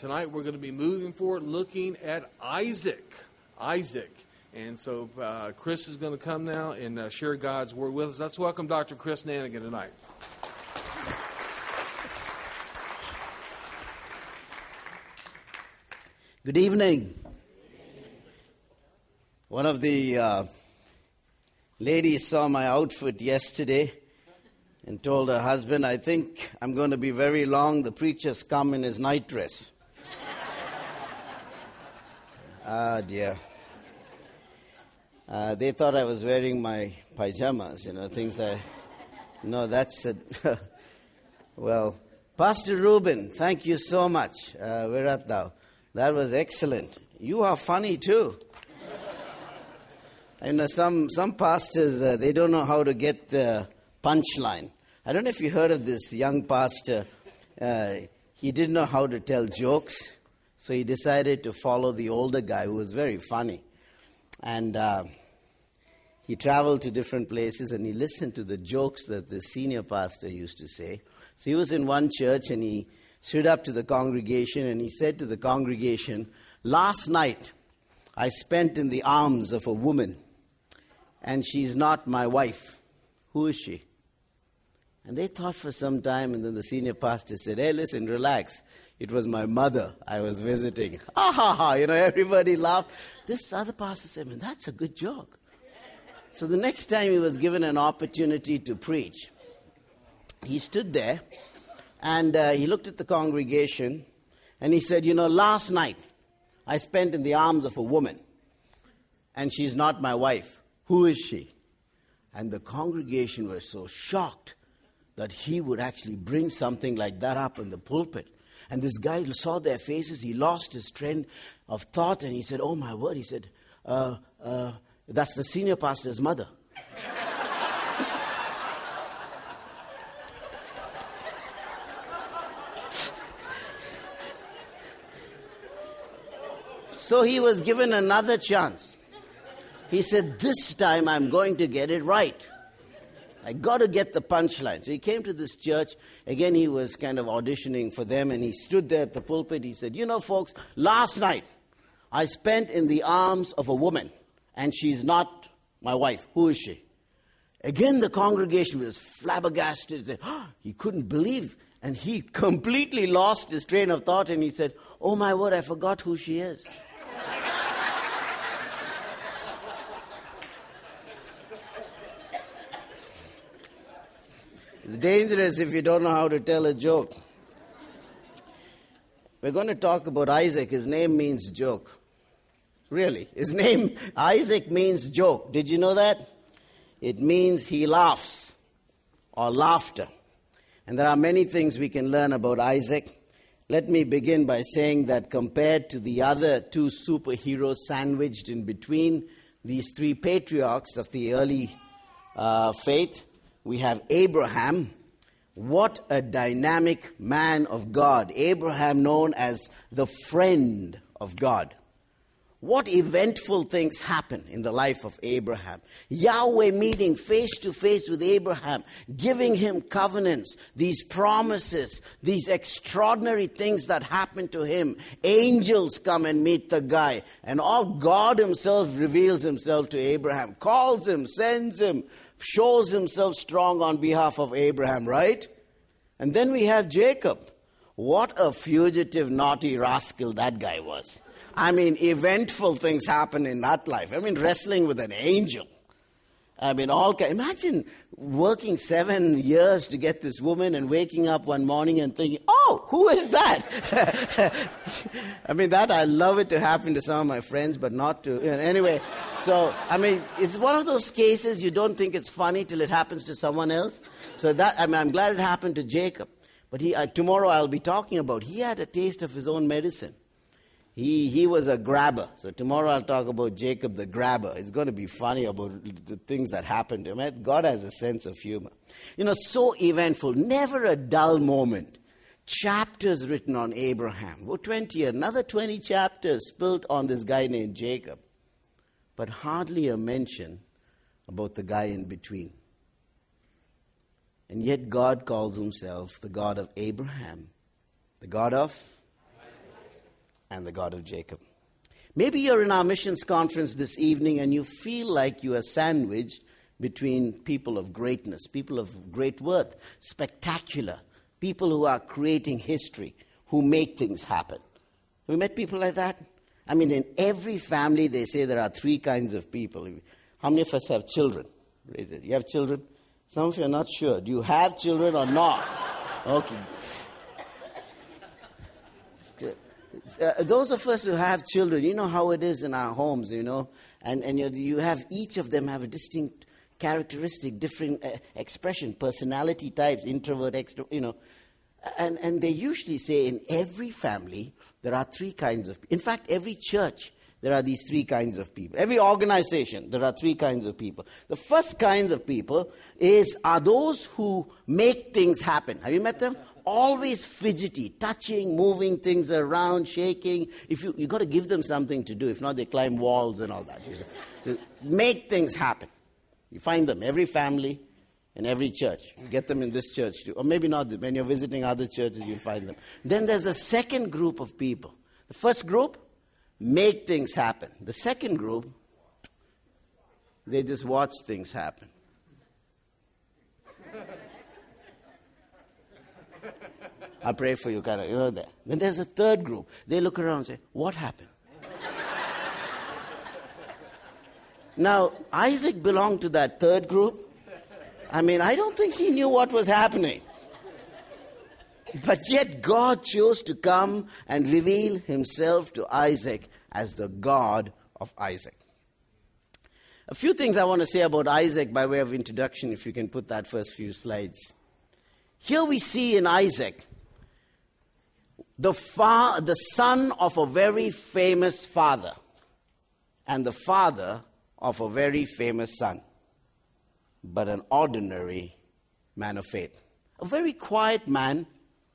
tonight we're going to be moving forward looking at Isaac. And so Chris is going to come now and share God's word with us. Let's welcome Dr. Chris Nanigan tonight. Good evening. One of the ladies saw my outfit yesterday and told her husband, I think I'm going to be very long. The preacher's come in his night dress. Ah, dear. They thought I was wearing my pajamas, things that... No, that's it. Well, Pastor Reuben, thank you so much. Where art thou? That was excellent. You are funny too. Some pastors, they don't know how to get the punchline. I don't know if you heard of this young pastor. He didn't know how to tell jokes, so he decided to follow the older guy who was very funny. And he traveled to different places and he listened to the jokes that the senior pastor used to say. So he was in one church and he stood up to the congregation and he said to the congregation, last night I spent in the arms of a woman and she's not my wife. Who is she? And they thought for some time and then the senior pastor said, hey, listen, relax. It was my mother I was visiting. Ha ha ha, everybody laughed. This other pastor said, man, that's a good joke. So the next time he was given an opportunity to preach, he stood there and he looked at the congregation and he said, last night I spent in the arms of a woman and she's not my wife. Who is she? And the congregation was so shocked that he would actually bring something like that up in the pulpit. And this guy saw their faces. He lost his train of thought and he said, oh my word. He said, that's the senior pastor's mother. So he was given another chance. He said, this time I'm going to get it right. I got to get the punchline. So he came to this church. Again, he was kind of auditioning for them, and he stood there at the pulpit. He said, folks, last night I spent in the arms of a woman, and she's not my wife. Who is she? Again, the congregation was flabbergasted. He couldn't believe, and he completely lost his train of thought, and he said, oh my word, I forgot who she is. It's dangerous if you don't know how to tell a joke. We're going to talk about Isaac. His name means joke. Really. His name, Isaac, means joke. Did you know that? It means he laughs or laughter. And there are many things we can learn about Isaac. Let me begin by saying that compared to the other two superheroes sandwiched in between these three patriarchs of the early faith, we have Abraham. What a dynamic man of God. Abraham known as the friend of God. What eventful things happen in the life of Abraham. Yahweh meeting face to face with Abraham, giving him covenants, these promises, these extraordinary things that happen to him. Angels come and meet the guy, and all God himself reveals himself to Abraham, calls him, sends him, shows himself strong on behalf of Abraham, right? And then we have Jacob. What a fugitive, naughty rascal that guy was. Eventful things happen in that life. Wrestling with an angel. Imagine working 7 years to get this woman and waking up one morning and thinking, oh, who is that? That I love it to happen to some of my friends, but not to, anyway. So, it's one of those cases you don't think it's funny till it happens to someone else. So that, I'm glad it happened to Jacob. But tomorrow I'll be talking about, he had a taste of his own medicine. He was a grabber. So tomorrow I'll talk about Jacob the grabber. It's going to be funny about the things that happened to him. God has a sense of humor. So eventful. Never a dull moment. Chapters written on Abraham. Another 20 chapters spilled on this guy named Jacob. But hardly a mention about the guy in between. And yet God calls himself the God of Abraham. The God of and the God of Jacob. Maybe you're in our missions conference this evening and you feel like you are sandwiched between people of greatness, people of great worth, spectacular, people who are creating history, who make things happen. Have you met people like that? I mean, in every family they say there are three kinds of people. How many of us have children? Raise it. You have children? Some of you are not sure. Do you have children or not? Okay. Those of us who have children, you know how it is in our homes, and you have, each of them have a distinct characteristic, different expression, personality types, introvert, extrovert, and they usually say in every family there are three kinds of people. In fact, every church, there are these three kinds of people. Every organization, there are three kinds of people. The first kinds of people are those who make things happen. Have you met them? Always fidgety, touching, moving things around, shaking. You got to give them something to do. If not, they climb walls and all that. So make things happen. You find them, every family and every church. You get them in this church too. Or maybe not. When you're visiting other churches, you'll find them. Then there's the second group of people. The first group, make things happen. The second group, they just watch things happen. I pray for you, kind of, that. Then there's a third group. They look around and say, what happened? Now, Isaac belonged to that third group. I mean, I don't think he knew what was happening. But yet God chose to come and reveal himself to Isaac as the God of Isaac. A few things I want to say about Isaac by way of introduction, if you can put that first few slides. Here we see in Isaac the son of a very famous father and the father of a very famous son, but an ordinary man of faith. A very quiet man,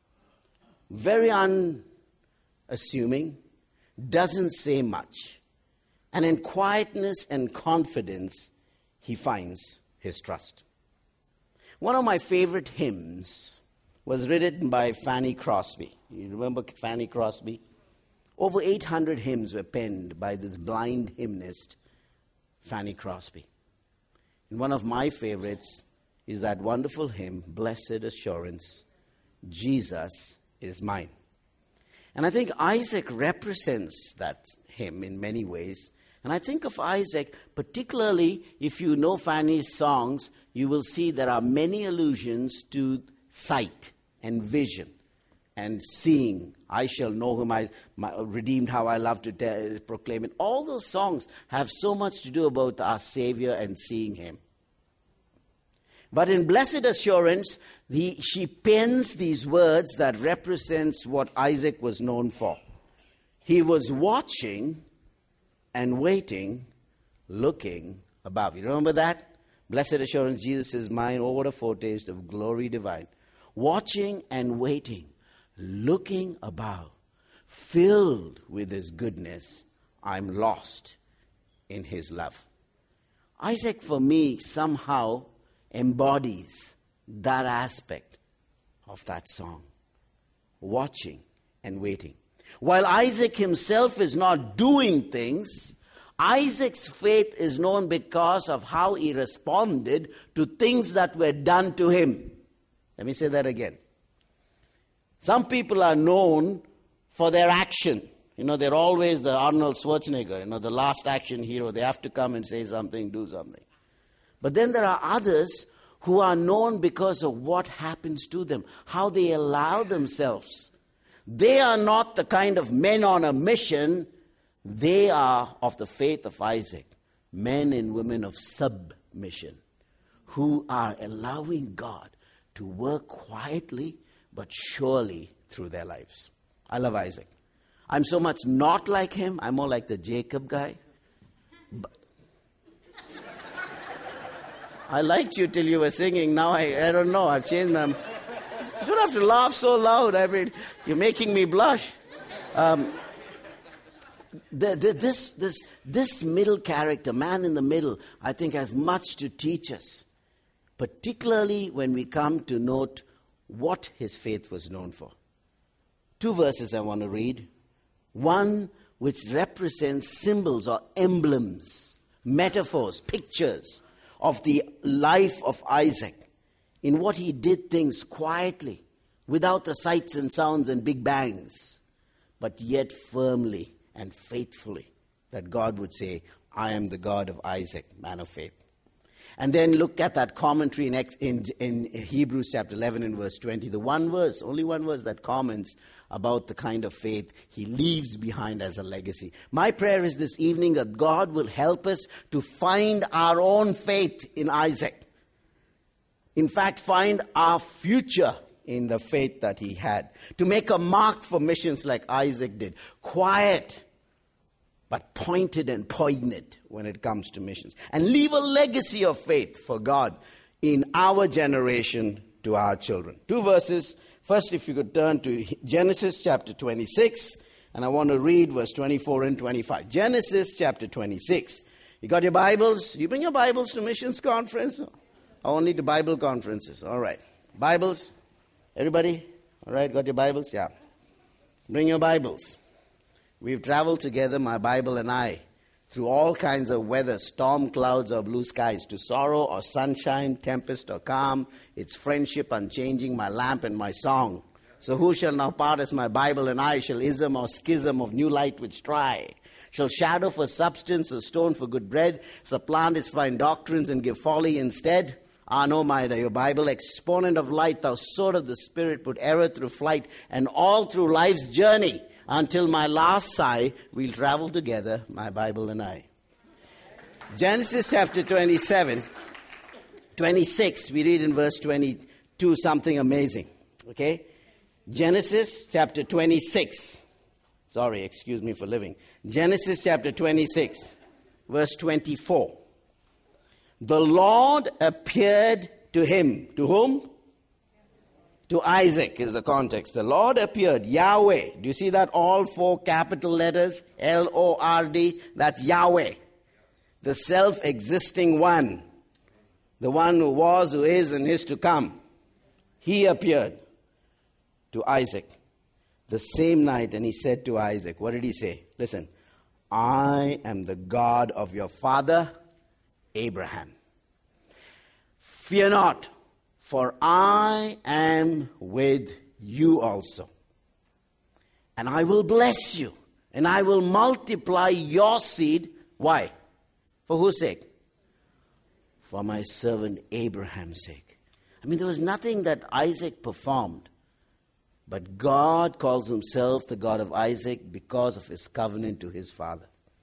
very unassuming, doesn't say much. And in quietness and confidence, he finds his trust. One of my favorite hymns was written by Fanny Crosby. You remember Fanny Crosby? Over 800 hymns were penned by this blind hymnist, Fanny Crosby. And one of my favorites is that wonderful hymn, Blessed Assurance, Jesus is mine. And I think Isaac represents that hymn in many ways. And I think of Isaac, particularly if you know Fanny's songs, you will see there are many allusions to sight and vision and seeing. I shall know whom I redeemed, how I love to proclaim it. All those songs have so much to do about our Savior and seeing him. But in Blessed Assurance, she pens these words that represents what Isaac was known for. He was watching and waiting, looking above. You remember that? Blessed assurance, Jesus is mine. Oh, what a foretaste of glory divine. Watching and waiting, looking above, filled with his goodness, I'm lost in his love. Isaac, for me, somehow embodies that aspect of that song. Watching and waiting. While Isaac himself is not doing things, Isaac's faith is known because of how he responded to things that were done to him. Let me say that again. Some people are known for their action. They're always the Arnold Schwarzenegger, the last action hero. They have to come and say something, do something. But then there are others who are known because of what happens to them, how they allow themselves. They are not the kind of men on a mission. They are of the faith of Isaac, men and women of submission, who are allowing God to work quietly but surely through their lives. I love Isaac. I'm so much not like him. I'm more like the Jacob guy. But I liked you till you were singing. Now I don't know. I've changed my... You don't have to laugh so loud. I mean, you're making me blush. This middle character, man in the middle, I think has much to teach us, particularly when we come to note what his faith was known for. 2 verses I want to read. one which represents symbols or emblems, metaphors, pictures of the life of Isaac, in what he did things quietly, without the sights and sounds and big bangs, but yet firmly and faithfully, that God would say, I am the God of Isaac, man of faith. And then look at that commentary in Hebrews chapter 11 and verse 20. The one verse, only one verse that comments about the kind of faith he leaves behind as a legacy. My prayer is this evening that God will help us to find our own faith in Isaac. In fact, find our future in the faith that he had. To make a mark for missions like Isaac did. Quiet, but pointed and poignant when it comes to missions. And leave a legacy of faith for God in our generation to our children. 2 verses. First, if you could turn to Genesis chapter 26, and I want to read verse 24 and 25. Genesis chapter 26. You got your Bibles? You bring your Bibles to missions conference? Only to Bible conferences. All right. Bibles? Everybody? All right, got your Bibles? Yeah. Bring your Bibles. We've traveled together, my Bible and I, through all kinds of weather, storm clouds or blue skies, to sorrow or sunshine, tempest or calm, its friendship unchanging, my lamp and my song. So who shall now part as my Bible and I? Shall ism or schism of new light which try? Shall shadow for substance or stone for good bread supplant its fine doctrines and give folly instead? Ah, no, your Bible, exponent of light, thou sword of the Spirit, put error through flight, and all through life's journey, until my last sigh, we'll travel together, my Bible and I. Genesis chapter 27, 26, we read in verse 22 something amazing. Okay? Genesis chapter 26. Sorry, excuse me for living. Genesis chapter 26, verse 24. The Lord appeared to him. To whom? To Isaac is the context. The Lord appeared. Yahweh. Do you see that? All 4 capital letters. L-O-R-D. That's Yahweh. The self-existing one. The one who was, who is, and is to come. He appeared to Isaac the same night, and he said to Isaac, what did he say? Listen. I am the God of your father Abraham. Fear not, for I am with you also. And I will bless you, and I will multiply your seed. Why? For whose sake? For my servant Abraham's sake. I mean, there was nothing that Isaac performed, but God calls himself the God of Isaac because of his covenant to his father.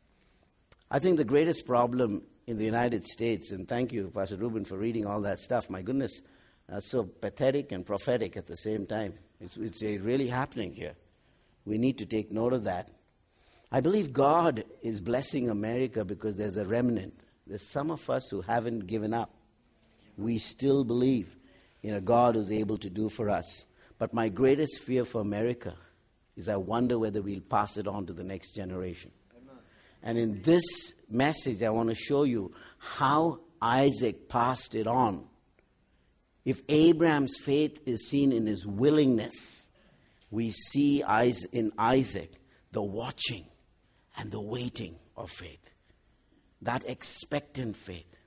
I think the greatest problem in the United States, and thank you, Pastor Ruben, for reading all that stuff. My goodness, that's so pathetic and prophetic at the same time. It's really happening here. We need to take note of that. I believe God is blessing America because there's a remnant. There's some of us who haven't given up. We still believe in a God who's able to do for us. But my greatest fear for America is I wonder whether we'll pass it on to the next generation. And in this message, I want to show you how Isaac passed it on. If Abraham's faith is seen in his willingness, we see in Isaac the watching and the waiting of faith. That expectant faith.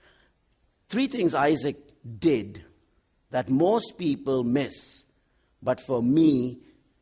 3 things Isaac did that most people miss, but for me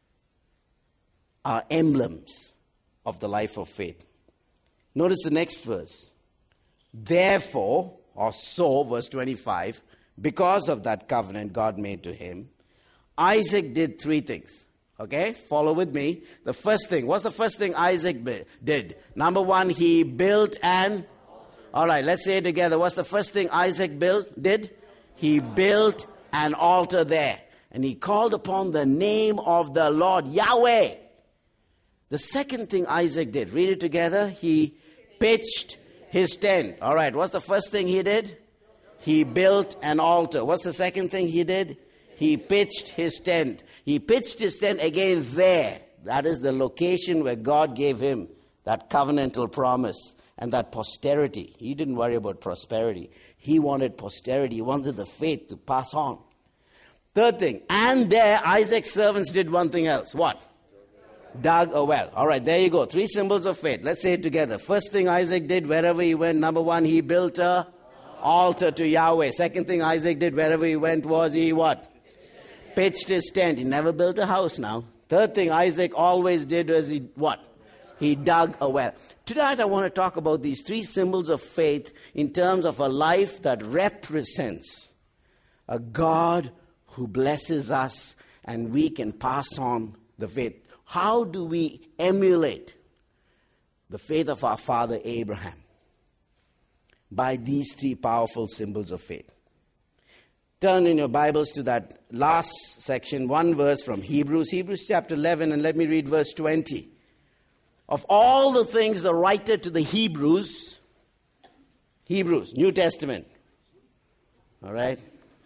are emblems of the life of faith. Notice the next verse. Therefore, or so, verse 25, because of that covenant God made to him, Isaac did 3 things. Okay, follow with me. The first thing, what's the first thing Isaac did? Number 1, he built an... All right, let's say it together. What's the first thing Isaac did? He built an altar there. And he called upon the name of the Lord, Yahweh. The second thing Isaac did, read it together. He pitched his tent. All right, what's the first thing he did? He built an altar. What's the second thing he did? He pitched his tent. He pitched his tent again there. That is the location where God gave him that covenantal promise and that posterity. He didn't worry about prosperity. He wanted posterity. He wanted the faith to pass on. Third thing, and there Isaac's servants did one thing else. What? Dug a well. All right, there you go. 3 symbols of faith. Let's say it together. First thing Isaac did wherever he went, number 1, he built a altar to Yahweh. Second thing Isaac did wherever he went was he what? Pitched his tent. He never built a house now. Third thing Isaac always did was he what? He dug a well. Tonight I want to talk about these 3 symbols of faith in terms of a life that represents a God who blesses us and we can pass on the faith. How do we emulate the faith of our father Abraham? By these 3 powerful symbols of faith. Turn in your Bibles to that last section, 1 verse from Hebrews chapter 11, and let me read verse 20. Of all the things the writer to the Hebrews, New Testament. All right?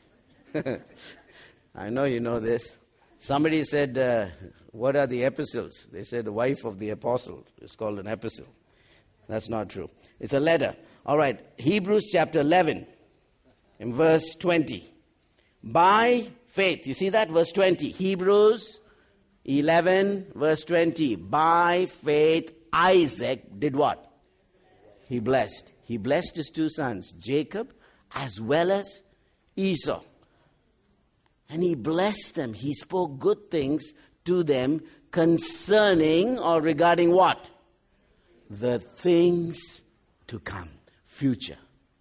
I know you know this. Somebody said, what are the epistles? They said the wife of the apostle is called an epistle. That's not true. It's a letter. All right, Hebrews chapter 11, in verse 20. By faith, you see that? Verse 20. Hebrews 11, verse 20. By faith, Isaac did what? He blessed. He blessed his 2 sons, Jacob as well as Esau. And he blessed them. He spoke good things to them concerning or regarding what? The things to come. Future.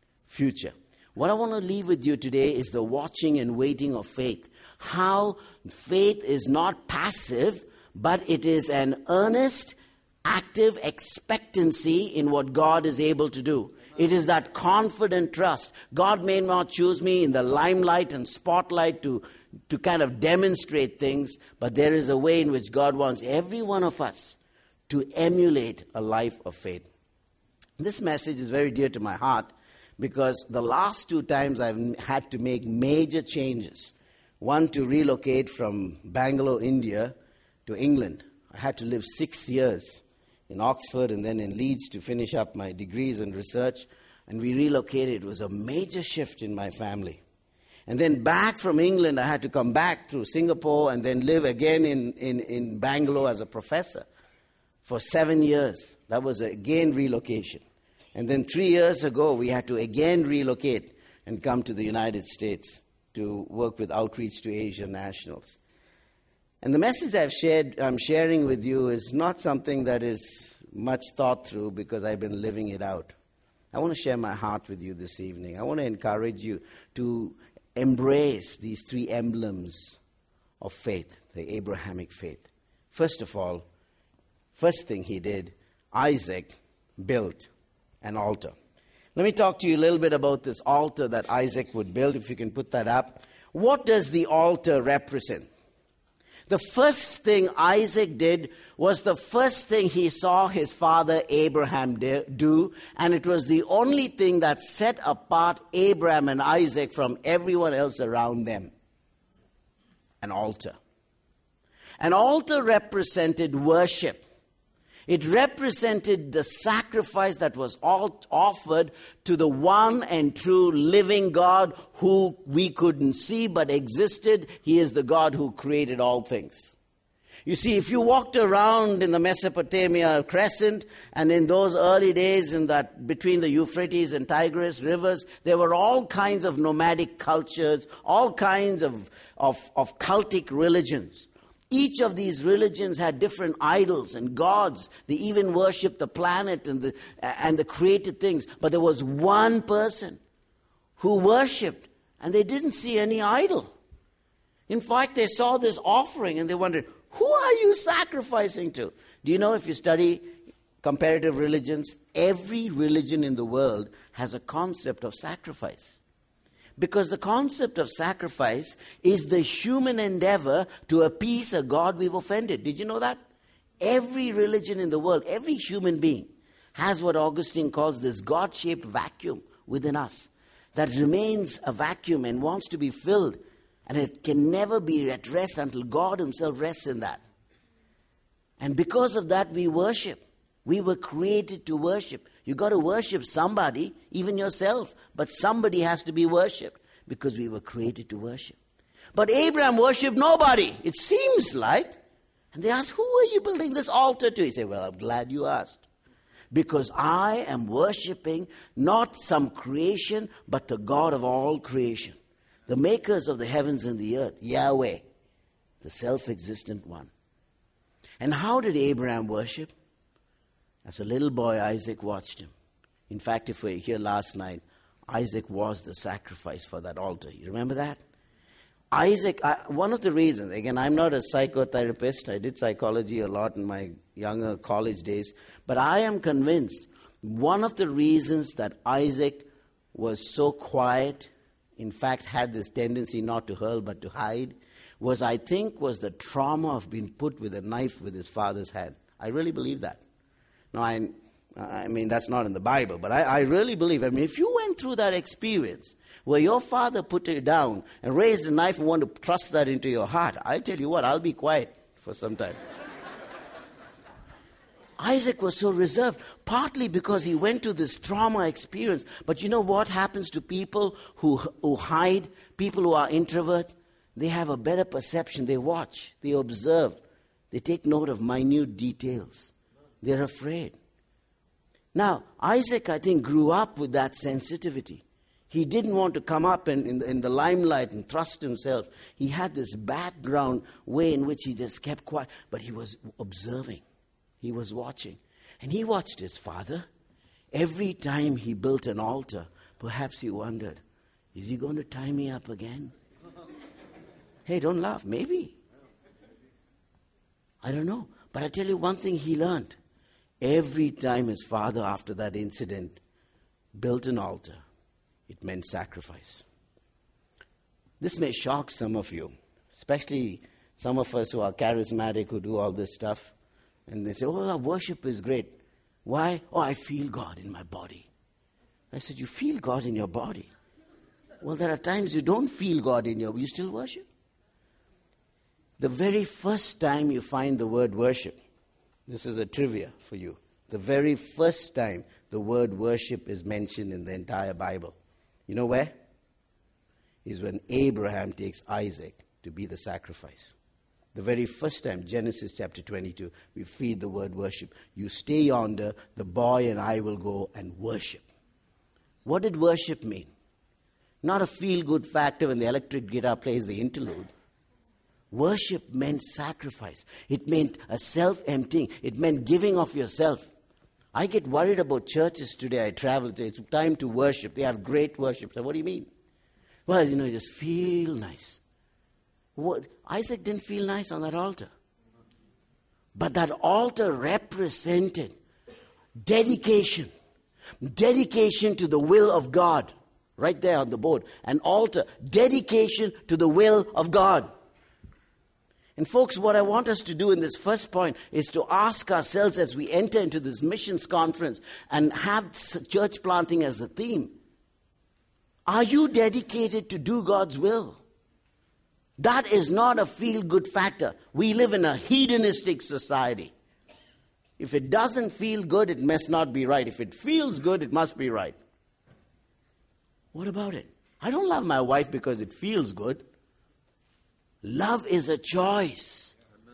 What I want to leave with you today is the watching and waiting of faith. How faith is not passive, but it is an earnest, active expectancy in what God is able to do. It is that confident trust. God may not choose me in the limelight and spotlight to kind of demonstrate things, but there is a way in which God wants every one of us to emulate a life of faith. This message is very dear to my heart because the last 2 times I've had to make major changes. One, to relocate from Bangalore, India to England. I had to live 6 years in Oxford and then in Leeds to finish up my degrees and research. And we relocated. It was a major shift in my family. And then back from England, I had to come back through Singapore and then live again in Bangalore as a professor for 7 years. That was again relocation. And then 3 years ago, we had to again relocate and come to the United States to work with Outreach to Asia Nationals. And the message I'm sharing with you is not something that is much thought through because I've been living it out. I want to share my heart with you this evening. I want to encourage you to embrace these 3 emblems of faith, the Abrahamic faith. First of all, first thing he did, Isaac built an altar. Let me talk to you a little bit about this altar that Isaac would build, if you can put that up. What does the altar represent? The first thing Isaac did was the first thing he saw his father Abraham do, and it was the only thing that set apart Abraham and Isaac from everyone else around them. An altar. An altar represented worship. It represented the sacrifice that was offered to the one and true living God who we couldn't see but existed. He is the God who created all things. You see, if you walked around in the Mesopotamia crescent and in those early days in that between the Euphrates and Tigris rivers, there were all kinds of nomadic cultures, all kinds of cultic religions. Each of these religions had different idols and gods. They even worshipped the planet and the created things. But there was one person who worshipped, and they didn't see any idol. In fact, they saw this offering, and they wondered, who are you sacrificing to? Do you know, if you study comparative religions, every religion in the world has a concept of sacrifice. Because the concept of sacrifice is the human endeavor to appease a God we've offended. Did you know that? Every religion in the world, every human being has what Augustine calls this God-shaped vacuum within us that remains a vacuum and wants to be filled. And it can never be at rest until God himself rests in that. And because of that, we worship. We were created to worship. You got to worship somebody, even yourself. But somebody has to be worshipped because we were created to worship. But Abraham worshipped nobody, it seems like. And they asked, who are you building this altar to? He said, well, I'm glad you asked. Because I am worshiping not some creation, but the God of all creation. The makers of the heavens and the earth, Yahweh, the self-existent one. And how did Abraham worship? As a little boy, Isaac watched him. In fact, if we were here last night, Isaac was the sacrifice for that altar. You remember that? Isaac, one of the reasons, again, I'm not a psychotherapist. I did psychology a lot in my younger college days. But I am convinced one of the reasons that Isaac was so quiet, in fact, had this tendency not to hurl but to hide, was the trauma of being put with a knife with his father's hand. I really believe that. Now, I mean, that's not in the Bible, but I really believe, if you went through that experience where your father put you down and raised a knife and wanted to thrust that into your heart, I tell you what, I'll be quiet for some time. Isaac was so reserved, partly because he went to this trauma experience. But you know what happens to people who hide, people who are introvert? They have a better perception. They watch, they observe, they take note of minute details. They're afraid. Now, Isaac, I think, grew up with that sensitivity. He didn't want to come up in the limelight and thrust himself. He had this background way in which he just kept quiet. But he was observing. He was watching. And he watched his father. Every time he built an altar, perhaps he wondered, is he going to tie me up again? Hey, don't laugh. Maybe. I don't know. But I tell you one thing he learned. Every time his father, after that incident, built an altar, it meant sacrifice. This may shock some of you, especially some of us who are charismatic, who do all this stuff. And they say, oh, our worship is great. Why? Oh, I feel God in my body. I said, you feel God in your body? Well, there are times you don't feel God in you still worship. The very first time you find the word worship, this is a trivia for you. The very first time the word worship is mentioned in the entire Bible. You know where? Is when Abraham takes Isaac to be the sacrifice. The very first time, Genesis chapter 22, we feed the word worship. You stay yonder, the boy and I will go and worship. What did worship mean? Not a feel-good factor when the electric guitar plays the interlude. Worship meant sacrifice. It meant a self-emptying. It meant giving of yourself. I get worried about churches today. I travel to, it's time to worship. They have great worship. So what do you mean? Well, you just feel nice. Isaac didn't feel nice on that altar. But that altar represented dedication. Dedication to the will of God. Right there on the board. An altar. Dedication to the will of God. And folks, what I want us to do in this first point is to ask ourselves as we enter into this missions conference and have church planting as a theme. Are you dedicated to do God's will? That is not a feel-good factor. We live in a hedonistic society. If it doesn't feel good, it must not be right. If it feels good, it must be right. What about it? I don't love my wife because it feels good. Love is a choice.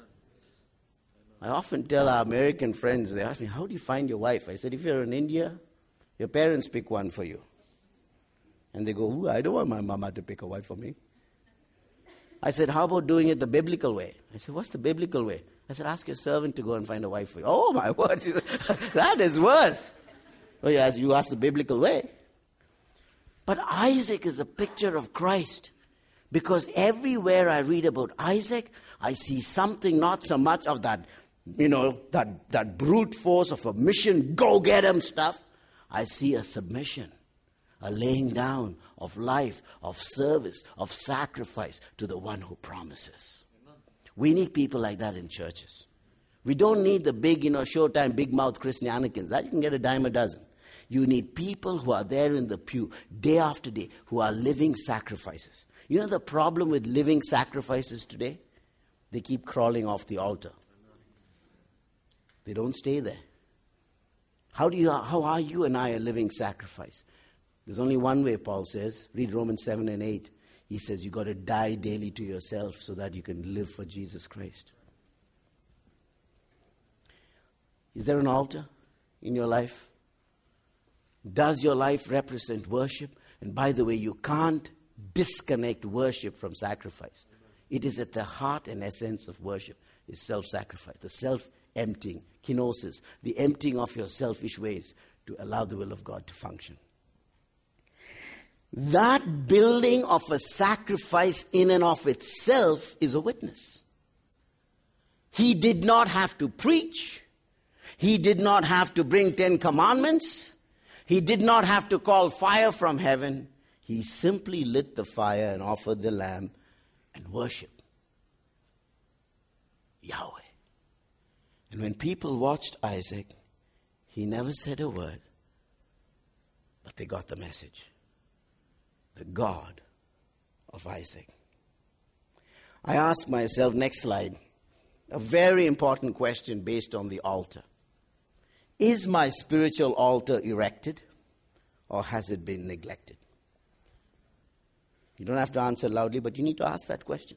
I often tell our American friends, they ask me, how do you find your wife? I said, if you're in India, your parents pick one for you. And they go, I don't want my mama to pick a wife for me. I said, how about doing it the biblical way? I said, what's the biblical way? I said, ask your servant to go and find a wife for you. Oh, my word, that is worse. Oh, yes, you ask the biblical way. But Isaac is a picture of Christ. Because everywhere I read about Isaac, I see something, not so much of that, that brute force of a mission, go get him stuff. I see a submission, a laying down of life, of service, of sacrifice to the one who promises. Amen. We need people like that in churches. We don't need the big, showtime, big mouth Christianicans. That you can get a dime a dozen. You need people who are there in the pew day after day, who are living sacrifices. You know the problem with living sacrifices today? They keep crawling off the altar. They don't stay there. How are you and I a living sacrifice? There's only one way, Paul says. Read Romans 7 and 8. He says you got to die daily to yourself so that you can live for Jesus Christ. Is there an altar in your life? Does your life represent worship? And by the way, you can't disconnect worship from sacrifice. It is at the heart and essence of worship, is self-sacrifice, the self-emptying, kenosis, the emptying of your selfish ways to allow the will of God to function. That building of a sacrifice in and of itself is a witness. He did not have to preach. He did not have to bring 10 commandments. He did not have to call fire from heaven. He simply lit the fire and offered the lamb and worshiped Yahweh. And when people watched Isaac, he never said a word, but they got the message. The God of Isaac. I ask myself, next slide, a very important question based on the altar. Is my spiritual altar erected, or has it been neglected? You don't have to answer loudly, but you need to ask that question.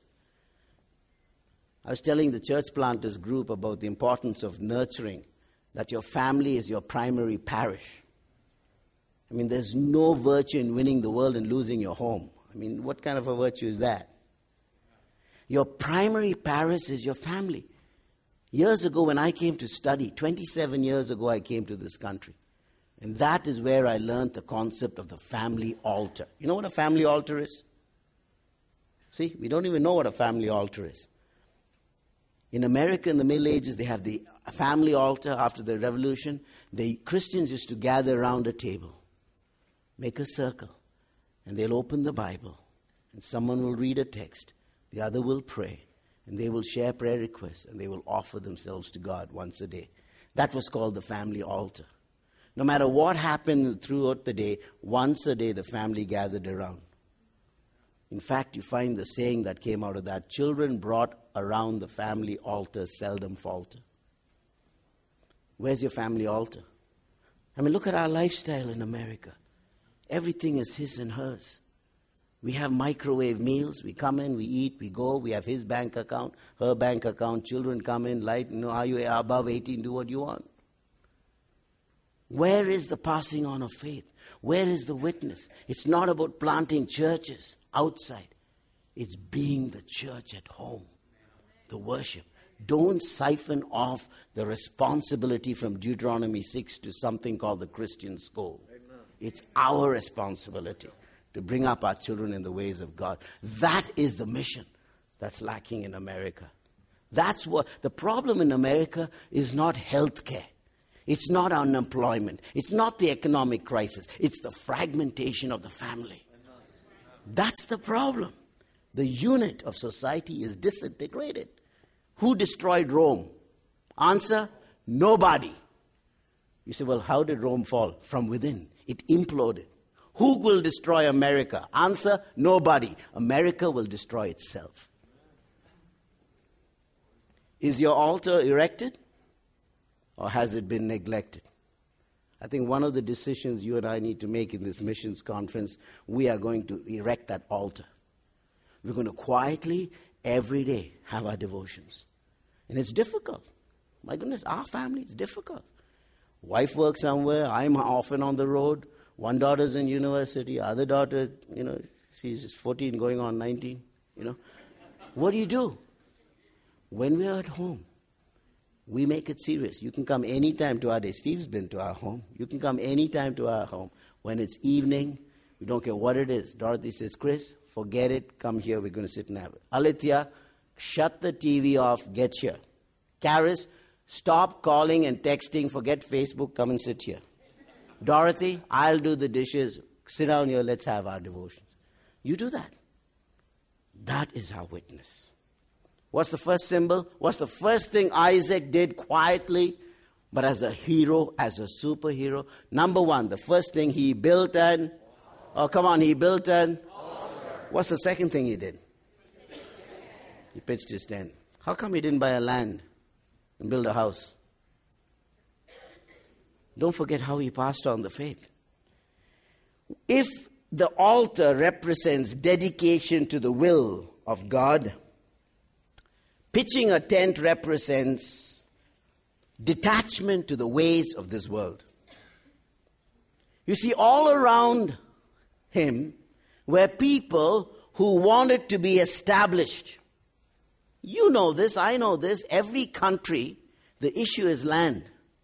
I was telling the church planters group about the importance of nurturing, that your family is your primary parish. I mean, there's no virtue in winning the world and losing your home. I mean, what kind of a virtue is that? Your primary parish is your family. Years ago when I came to study, 27 years ago I came to this country. And that is where I learned the concept of the family altar. You know what a family altar is? See, we don't even know what a family altar is. In America in the Middle Ages, they have the family altar after the revolution. The Christians used to gather around a table, make a circle, and they'll open the Bible, and someone will read a text, the other will pray, and they will share prayer requests, and they will offer themselves to God once a day. That was called the family altar. No matter what happened throughout the day, once a day the family gathered around. In fact, you find the saying that came out of that, children brought around the family altar seldom falter. Where's your family altar? I mean, look at our lifestyle in America. Everything is his and hers. We have microwave meals. We come in, we eat, we go. We have his bank account, her bank account. Children come in, light. Are you above 18? Do what you want. Where is the passing on of faith? Where is the witness? It's not about planting churches outside. It's being the church at home. The worship. Don't siphon off the responsibility from Deuteronomy 6 to something called the Christian school. It's our responsibility to bring up our children in the ways of God. That is the mission that's lacking in America. That's what the problem in America is. Not health care. It's not unemployment. It's not the economic crisis. It's the fragmentation of the family. That's the problem. The unit of society is disintegrated. Who destroyed Rome? Answer, nobody. You say, well, how did Rome fall? From within. It imploded. Who will destroy America? Answer, nobody. America will destroy itself. Is your altar erected? Or has it been neglected? I think one of the decisions you and I need to make in this missions conference, we are going to erect that altar. We're going to quietly, every day, have our devotions. And it's difficult. My goodness, our family is difficult. Wife works somewhere, I'm often on the road. One daughter's in university, other daughter, she's just 14 going on 19, What do? When we're at home, we make it serious. You can come anytime to our day. Steve's been to our home. You can come anytime to our home. When it's evening, we don't care what it is. Dorothy says, Chris, forget it. Come here. We're going to sit and have it. Alithya, shut the TV off. Get here. Karis, stop calling and texting. Forget Facebook. Come and sit here. Dorothy, I'll do the dishes. Sit down here. Let's have our devotions. You do that. That is our witness. What's the first symbol? What's the first thing Isaac did quietly, but as a hero, as a superhero? Number one, the first thing he built an... Oh, come on, he built an... What's the second thing he did? He pitched his tent. How come he didn't buy a land and build a house? Don't forget how he passed on the faith. If the altar represents dedication to the will of God, pitching a tent represents detachment to the ways of this world. You see, all around him were people who wanted to be established. You know this, I know this. Every country, the issue is land.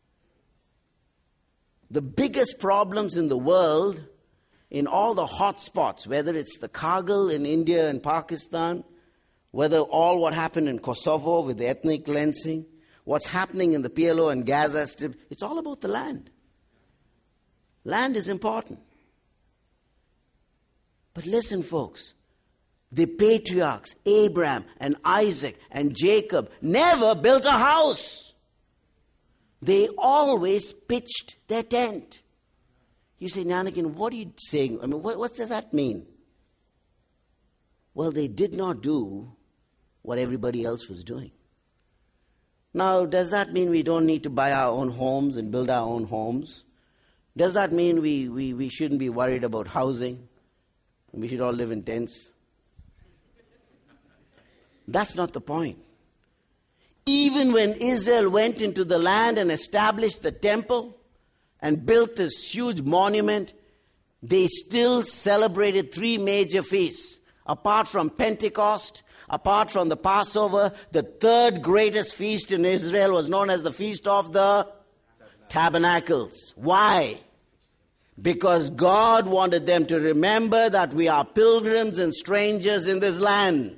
The biggest problems in the world, in all the hot spots, whether it's the Kargil in India and Pakistan, whether all what happened in Kosovo with the ethnic cleansing, what's happening in the PLO and Gaza Strip, it's all about the land. Land is important. But listen, folks, the patriarchs, Abraham and Isaac and Jacob, never built a house. They always pitched their tent. You say, Nanakin, what are you saying? I mean, what does that mean? Well, they did not do what everybody else was doing. Now, does that mean we don't need to buy our own homes and build our own homes? Does that mean we shouldn't be worried about housing? We should all live in tents? That's not the point. Even when Israel went into the land and established the temple and built this huge monument, they still celebrated 3 major feasts. Apart from Pentecost, apart from the Passover, the third greatest feast in Israel was known as the Feast of the Tabernacles. Why? Because God wanted them to remember that we are pilgrims and strangers in this land.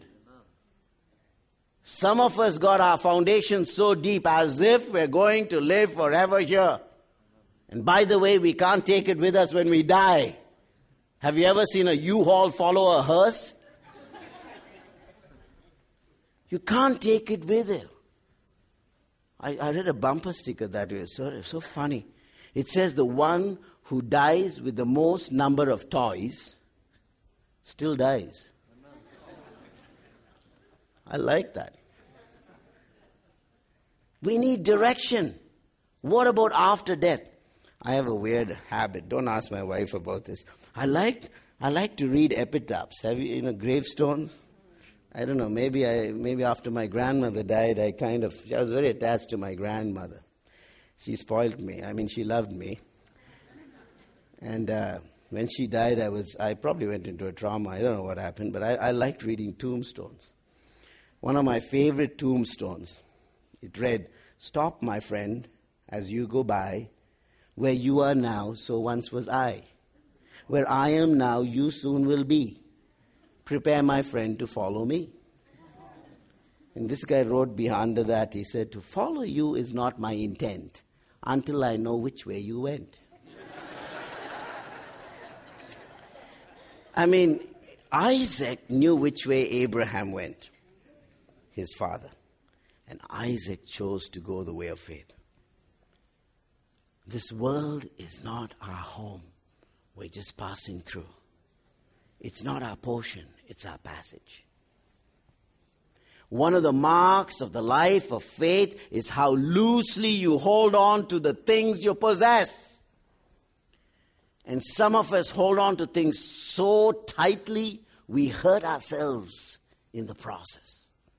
Some of us got our foundation so deep as if we're going to live forever here. And by the way, we can't take it with us when we die. Have you ever seen a U-Haul follow a hearse? You can't take it with you. I read a bumper sticker that way. It's so funny. It says the one who dies with the most number of toys still dies. I like that. We need direction. What about after death? I have a weird habit. Don't ask my wife about this. I like to read epitaphs. Have you, gravestones? I don't know. Maybe after my grandmother died, I was very attached to my grandmother. She spoiled me. I mean, she loved me. And when she died, I probably went into a trauma. I don't know what happened, but I liked reading tombstones. One of my favorite tombstones, it read, "Stop, my friend, as you go by. Where you are now, so once was I. Where I am now, you soon will be. Prepare, my friend, to follow me." And this guy wrote under that, he said, "To follow you is not my intent until I know which way you went." I mean, Isaac knew which way Abraham went, his father. And Isaac chose to go the way of faith. This world is not our home. We're just passing through. It's not our portion, it's our passage. One of the marks of the life of faith is how loosely you hold on to the things you possess. And some of us hold on to things so tightly, we hurt ourselves in the process.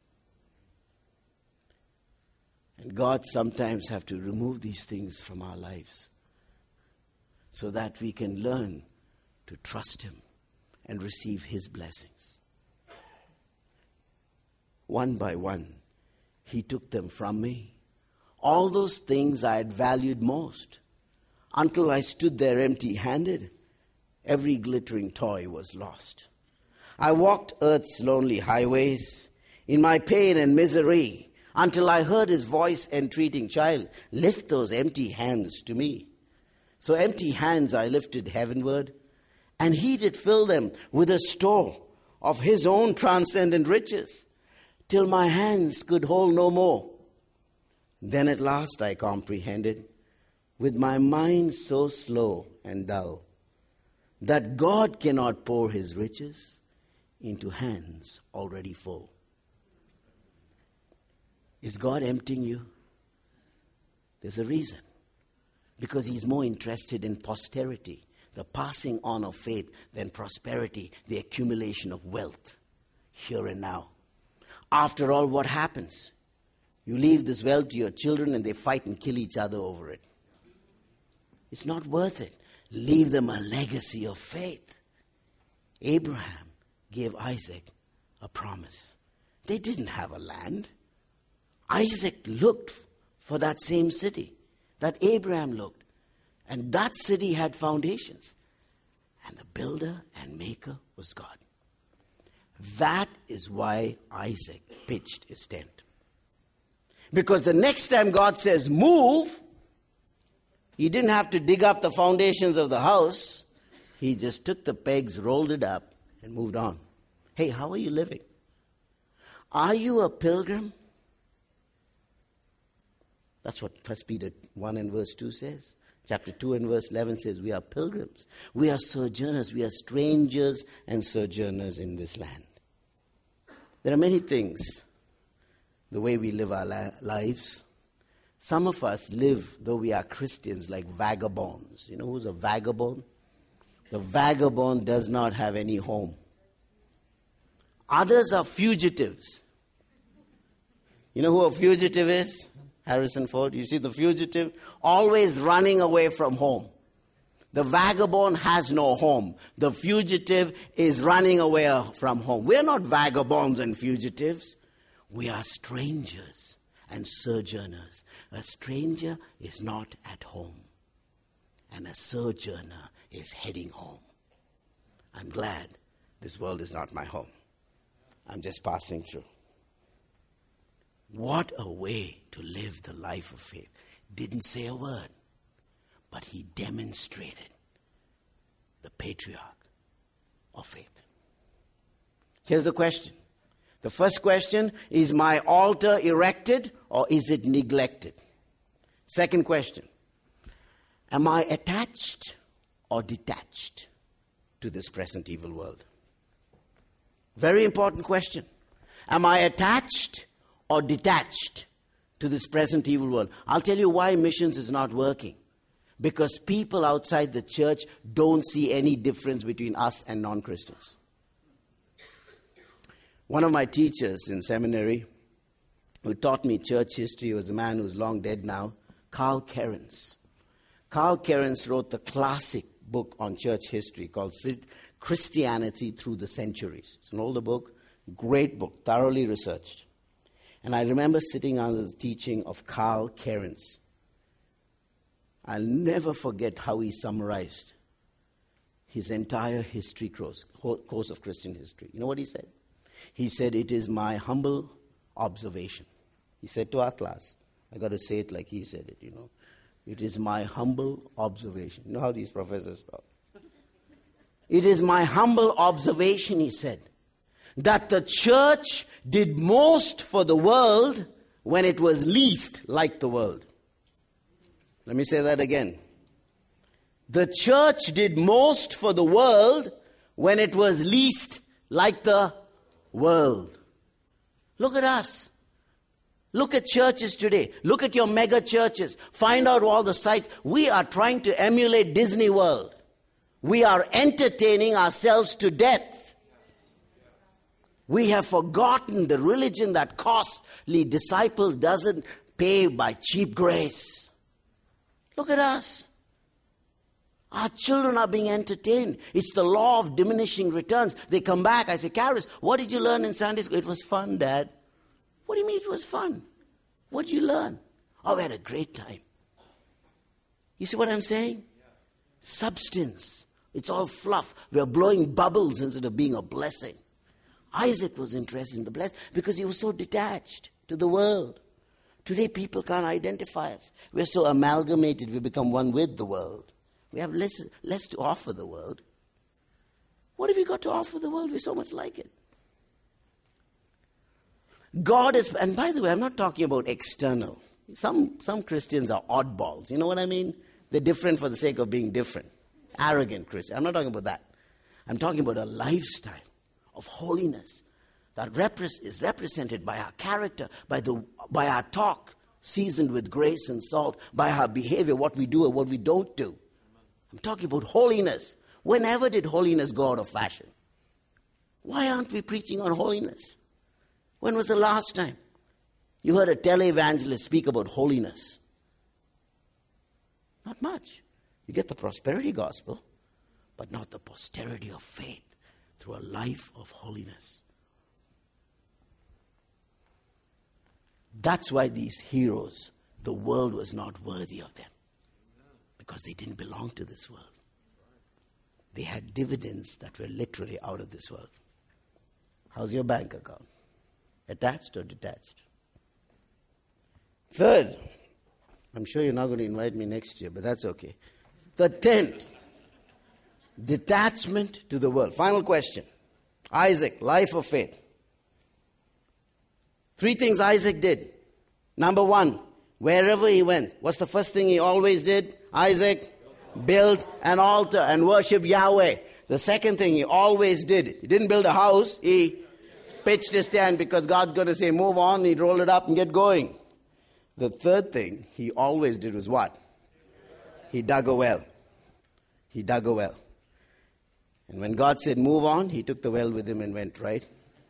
And God sometimes have to remove these things from our lives so that we can learn to trust Him and receive His blessings. One by one, He took them from me. All those things I had valued most. Until I stood there empty-handed, every glittering toy was lost. I walked earth's lonely highways in my pain and misery until I heard His voice entreating, "Child, lift those empty hands to me." So empty hands I lifted heavenward, and He did fill them with a store of His own transcendent riches, till my hands could hold no more. Then at last I comprehended, with my mind so slow and dull, that God cannot pour His riches into hands already full. Is God emptying you? There's a reason. Because He's more interested in posterity, the passing on of faith, than prosperity, the accumulation of wealth, here and now. After all, what happens? You leave this wealth to your children and they fight and kill each other over it. It's not worth it. Leave them a legacy of faith. Abraham gave Isaac a promise. They didn't have a land. Isaac looked for that same city that Abraham looked. And that city had foundations. And the builder and maker was God. That is why Isaac pitched his tent. Because the next time God says, move, he didn't have to dig up the foundations of the house. He just took the pegs, rolled it up, and moved on. Hey, how are you living? Are you a pilgrim? That's what 1 Peter 1 and verse 2 says. Chapter 2 and verse 11 says, we are pilgrims. We are sojourners. We are strangers and sojourners in this land. There are many things, the way we live our lives. Some of us live, though we are Christians, like vagabonds. You know who's a vagabond? The vagabond does not have any home. Others are fugitives. You know who a fugitive is? Harrison Ford. You see the fugitive? Always running away from home. The vagabond has no home. The fugitive is running away from home. We're not vagabonds and fugitives. We are strangers and sojourners. A stranger is not at home. And a sojourner is heading home. I'm glad this world is not my home. I'm just passing through. What a way to live the life of faith. Didn't say a word, but he demonstrated the patriarch of faith. Here's the question. The first question, is my altar erected or is it neglected? Second question, am I attached or detached to this present evil world? Very important question. Am I attached or detached to this present evil world? I'll tell you why missions is not working. Because people outside the church don't see any difference between us and non-Christians. One of my teachers in seminary who taught me church history was a man who's long dead now, Carl Kerens. Carl Kerens wrote the classic book on church history called Christianity Through the Centuries. It's an older book, great book, thoroughly researched. And I remember sitting under the teaching of Carl Kerens. I'll never forget how he summarized his entire history course of Christian history. You know what he said? He said, it is my humble observation. He said to our class, I got to say it like he said it, you know. It is my humble observation. You know how these professors talk? It is my humble observation, he said, that the church did most for the world when it was least like the world. Let me say that again. The church did most for the world when it was least like the world. Look at us. Look at churches today. Look at your mega churches. Find out all the sites. We are trying to emulate Disney World. We are entertaining ourselves to death. We have forgotten the religion that costly disciple doesn't pay by cheap grace. Look at us. Our children are being entertained. It's the law of diminishing returns. They come back. I say, Karis, what did you learn in Sunday school? It was fun, Dad. What do you mean it was fun? What did you learn? Oh, we had a great time. You see what I'm saying? Substance. It's all fluff. We are blowing bubbles instead of being a blessing. Isaac was interested in the blessing because he was so detached to the world. Today, people can't identify us. We're so amalgamated, we become one with the world. We have less to offer the world. What have we got to offer the world? We're so much like it. God is, and by the way, I'm not talking about external. Some Christians are oddballs. You know what I mean? They're different for the sake of being different. Arrogant Christian. I'm not talking about that. I'm talking about a lifestyle of holiness that is represented by our character, by our talk, seasoned with grace and salt, by our behavior, what we do and what we don't do. I'm talking about holiness. Whenever did holiness go out of fashion? Why aren't we preaching on holiness? When was the last time? you heard a televangelist speak about holiness? Not much. You get the prosperity gospel, but not the posterity of faith through a life of holiness. That's why these heroes, the world was not worthy of them, because they didn't belong to this world. They had dividends that were literally out of this world. How's your bank account? Attached or detached? Third, I'm sure you're not going to invite me next year, but that's okay. The 10th, detachment to the world. Final question. Isaac, life of faith. 3 things Isaac did. Number 1, wherever he went, what's the first thing he always did? Isaac built an altar and worshiped Yahweh. The second thing he always did, he didn't build a house, he pitched his tent because God's going to say, move on, he'd roll it up and get going. The third thing he always did was what? He dug a well. He dug a well. And when God said, move on, he took the well with him and went, right?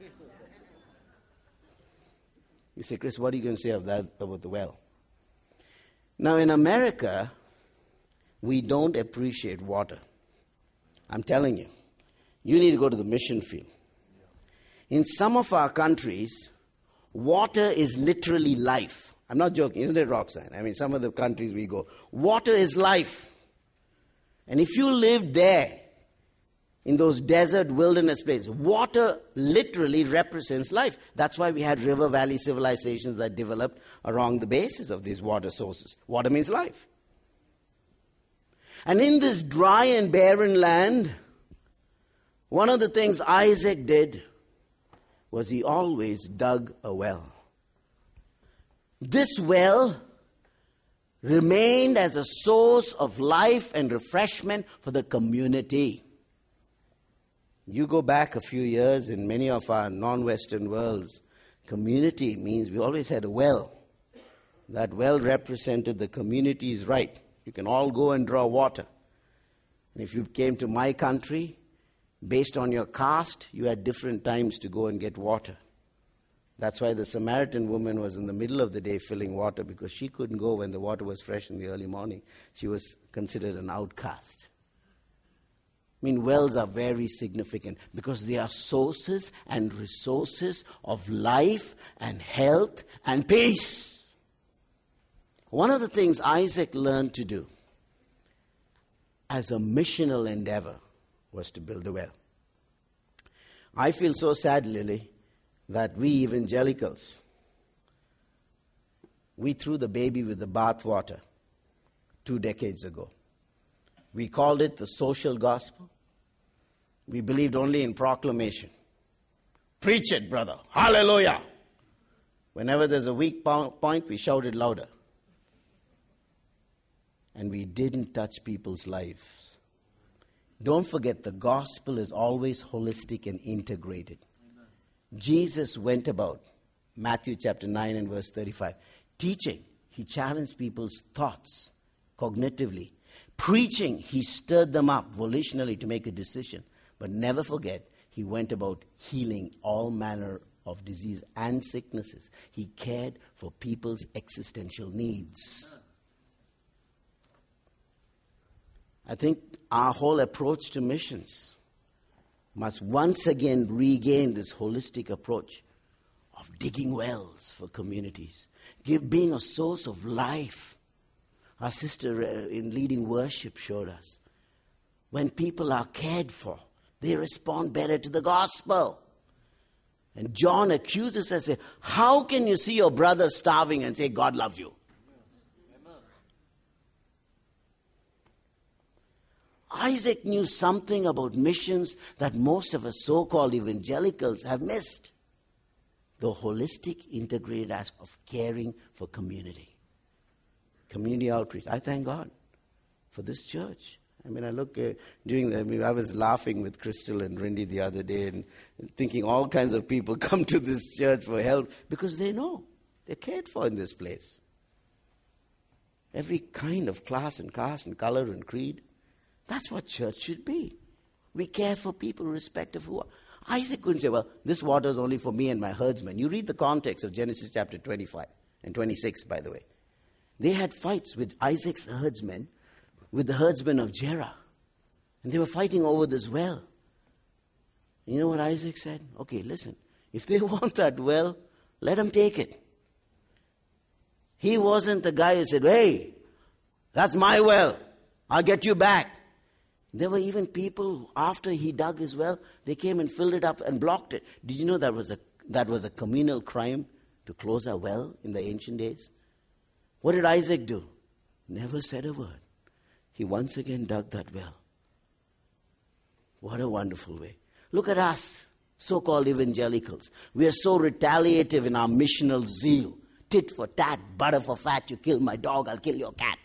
You say, Chris, what are you going to say about the well? Now, in America, we don't appreciate water. I'm telling you. You need to go to the mission field. In some of our countries, water is literally life. I'm not joking, isn't it, Roxanne? I mean, some of the countries we go, water is life. And if you live there, in those desert wilderness places, water literally represents life. That's why we had river valley civilizations that developed along the basis of these water sources. Water means life. And in this dry and barren land, one of the things Isaac did was he always dug a well. This well remained as a source of life and refreshment for the community. You go back a few years in many of our non-Western worlds, community means we always had a well. That well represented the community's right. You can all go and draw water. And if you came to my country, based on your caste, you had different times to go and get water. That's why the Samaritan woman was in the middle of the day filling water, because she couldn't go when the water was fresh in the early morning. She was considered an outcast. I mean, wells are very significant because they are sources and resources of life and health and peace. One of the things Isaac learned to do as a missional endeavor was to build a well. I feel so sad, Lily, that we evangelicals, we threw the baby with the bathwater 2 decades ago. We called it the social gospel. We believed only in proclamation. Preach it, brother. Hallelujah. Whenever there's a weak point, we shout it louder. And we didn't touch people's lives. Don't forget, the gospel is always holistic and integrated. Amen. Jesus went about, Matthew chapter 9 and verse 35, teaching. He challenged people's thoughts cognitively. Preaching, he stirred them up volitionally to make a decision. But never forget, he went about healing all manner of disease and sicknesses. He cared for people's existential needs. I think our whole approach to missions must once again regain this holistic approach of digging wells for communities, being a source of life. Our sister in leading worship showed us, when people are cared for, they respond better to the gospel. And John accuses us, say, how can you see your brother starving and say, God loves you? Amen. Isaac knew something about missions that most of us so-called evangelicals have missed. The holistic, integrated aspect of caring for community. Community outreach. I thank God for this church. I mean, I look I was laughing with Crystal and Rindy the other day and thinking all kinds of people come to this church for help because they know they're cared for in this place. Every kind of class and caste and color and creed. That's what church should be. We care for people irrespective of who are. Isaac couldn't say, well, this water is only for me and my herdsmen. You read the context of Genesis chapter 25 and 26, by the way. They had fights with Isaac's herdsmen, with the herdsmen of Gerar. And they were fighting over this well. You know what Isaac said? Okay, listen, if they want that well, let them take it. He wasn't the guy who said, hey, that's my well. I'll get you back. There were even people who, after he dug his well, they came and filled it up and blocked it. Did you know that was a communal crime to close a well in the ancient days? What did Isaac do? Never said a word. He once again dug that well. What a wonderful way. Look at us, so-called evangelicals. We are so retaliative in our missional zeal. Tit for tat, butter for fat. You kill my dog, I'll kill your cat.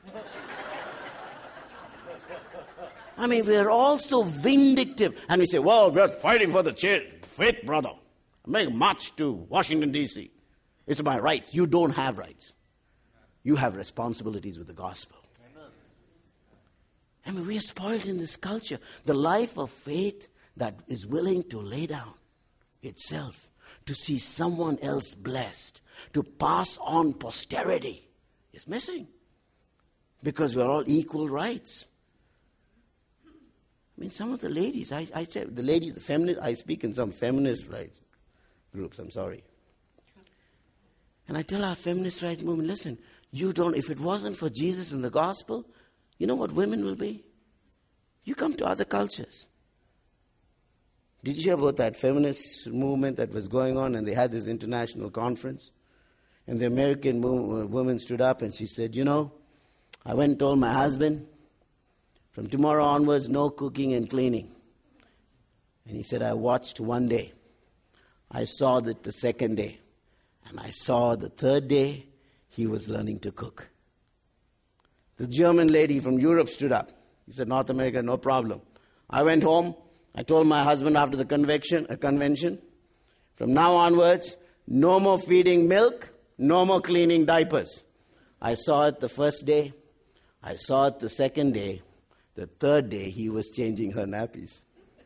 I mean, we are all so vindictive. And we say, well, we're fighting for the faith, brother. Make a march to Washington, D.C. It's my rights. You don't have rights. You have responsibilities with the gospel. Amen. I mean, we are spoiled in this culture. The life of faith that is willing to lay down itself to see someone else blessed, to pass on posterity, is missing. Because we're all equal rights. I mean, some of the ladies, I say, the ladies, the feminists, I speak in some feminist rights groups, I'm sorry. And I tell our feminist rights movement, listen, if it wasn't for Jesus and the gospel, you know what women will be? You come to other cultures. Did you hear about that feminist movement that was going on, and they had this international conference? And the American woman stood up and she said, I went and told my husband, from tomorrow onwards, no cooking and cleaning. And he said, I watched one day. I saw that the second day. And I saw the third day, he was learning to cook. The German lady from Europe stood up. He said, North America, no problem. I went home. I told my husband after the convention, from now onwards, no more feeding milk, no more cleaning diapers. I saw it the first day. I saw it the second day. The third day, he was changing her nappies.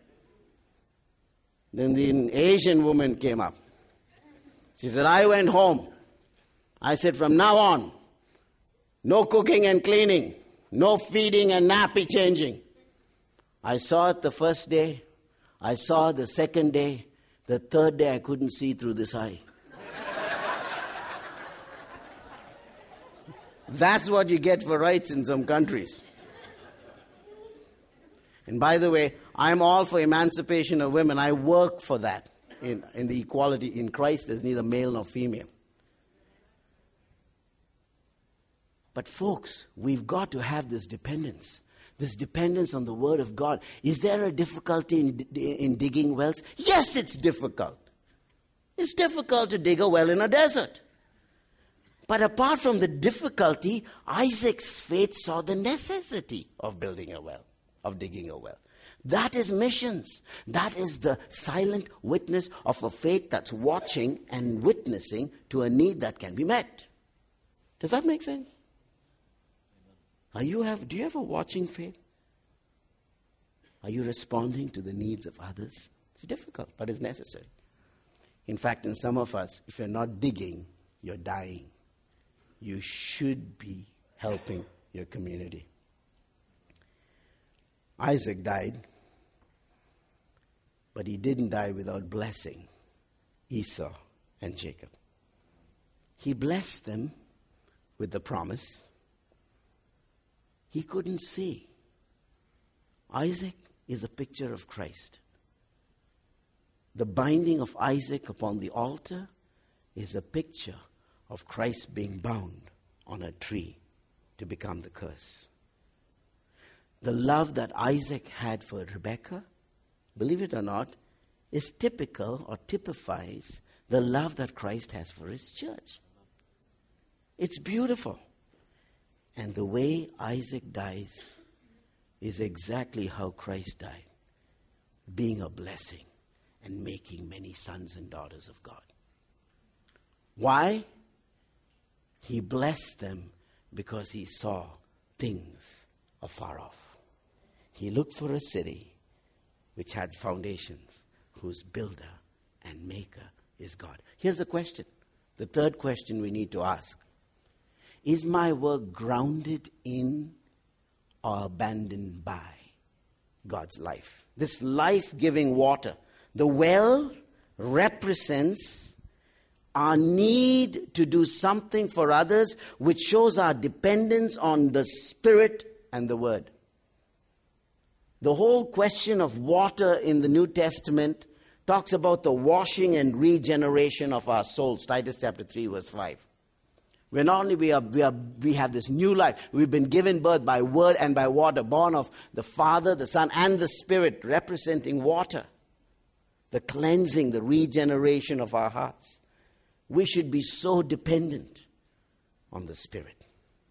Then the Asian woman came up. She said, I went home. I said, from now on, no cooking and cleaning, no feeding and nappy changing. I saw it the first day. I saw it the second day. The third day, I couldn't see through this eye. That's what you get for rights in some countries. And by the way, I'm all for emancipation of women. I work for that. In the equality in Christ, there's neither male nor female. But folks, we've got to have this dependence on the Word of God. Is there a difficulty in digging wells? Yes, it's difficult. It's difficult to dig a well in a desert. But apart from the difficulty, Isaac's faith saw the necessity of building a well, of digging a well. That is missions. That is the silent witness of a faith that's watching and witnessing to a need that can be met. Does that make sense? Do you have a watching faith? Are you responding to the needs of others? It's difficult, but it's necessary. In fact, in some of us, if you're not digging, you're dying. You should be helping your community. Isaac died, but he didn't die without blessing Esau and Jacob. He blessed them with the promise. He couldn't see. Isaac is a picture of Christ. The binding of Isaac upon the altar is a picture of Christ being bound on a tree to become the curse. The love that Isaac had for Rebekah, believe it or not, is typical or typifies the love that Christ has for his church. It's beautiful. And the way Isaac dies is exactly how Christ died, being a blessing and making many sons and daughters of God. Why? He blessed them because he saw things afar off. He looked for a city which had foundations, whose builder and maker is God. Here's the question. The third question we need to ask. Is my work grounded in or abandoned by God's life? This life-giving water. The well represents our need to do something for others, which shows our dependence on the Spirit and the Word. The whole question of water in the New Testament talks about the washing and regeneration of our souls. Titus chapter 3 verse 5. Where not only we have this new life, we've been given birth by word and by water, born of the Father, the Son, and the Spirit, representing water. The cleansing, the regeneration of our hearts. We should be so dependent on the Spirit.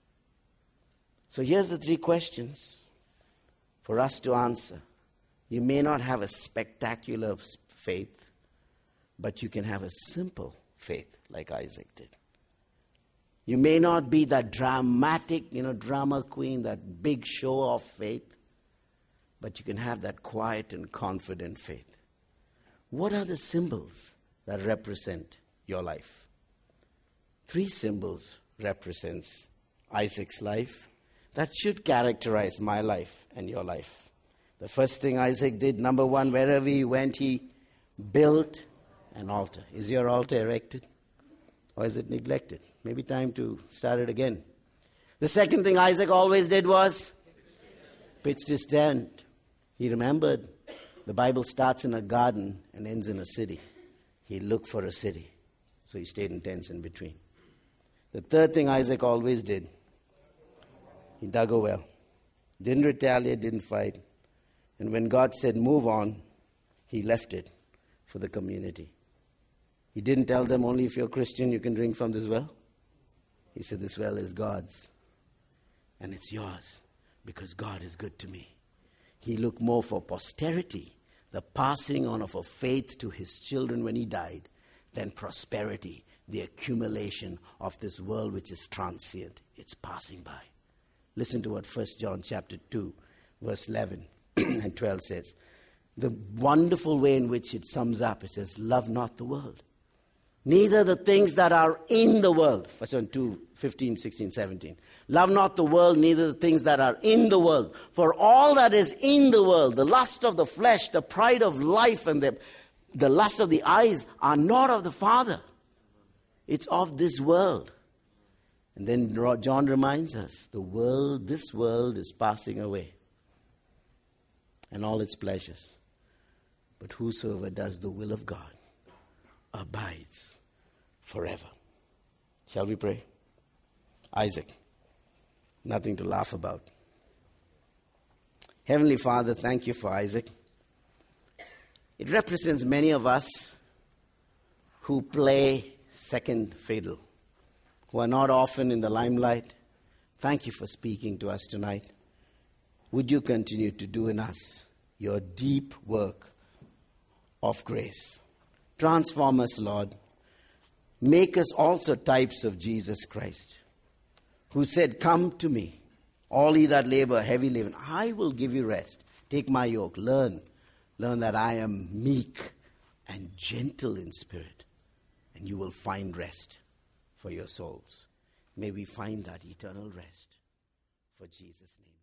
So here's the three questions for us to answer. You may not have a spectacular faith, but you can have a simple faith like Isaac did. You may not be that dramatic, drama queen, that big show of faith, but you can have that quiet and confident faith. What are the symbols that represent your life? 3 symbols represents Isaac's life that should characterize my life and your life. The first thing Isaac did, number 1, wherever he went, he built an altar. Is your altar erected? Or is it neglected? Maybe time to start it again. The second thing Isaac always did was pitched his tent. He remembered the Bible starts in a garden and ends in a city. He looked for a city, so he stayed in tents in between. The third thing Isaac always did, he dug a well. Didn't retaliate, didn't fight. And when God said move on, he left it for the community. He didn't tell them only if you're Christian you can drink from this well. He said this well is God's and it's yours because God is good to me. He looked more for posterity, the passing on of a faith to his children when he died, than prosperity, the accumulation of this world which is transient. It's passing by. Listen to what 1 John chapter 2 verse 11 and 12 says. The wonderful way in which it sums up, it says, love not the world. Neither the things that are in the world. 1 John 2, 15, 16, 17. Love not the world, neither the things that are in the world. For all that is in the world, the lust of the flesh, the pride of life, and the lust of the eyes are not of the Father. It's of this world. And then John reminds us, this world is passing away. And all its pleasures. But whosoever does the will of God abides forever. Shall we pray? Isaac, nothing to laugh about. Heavenly Father, thank you for Isaac. It represents many of us who play second fiddle, who are not often in the limelight. Thank you for speaking to us tonight. Would you continue to do in us your deep work of grace? Transform us, Lord. Make us also types of Jesus Christ, who said, come to me, all ye that labor, heavy laden, I will give you rest. Take my yoke, learn that I am meek and gentle in spirit, and you will find rest for your souls. May we find that eternal rest for Jesus' name.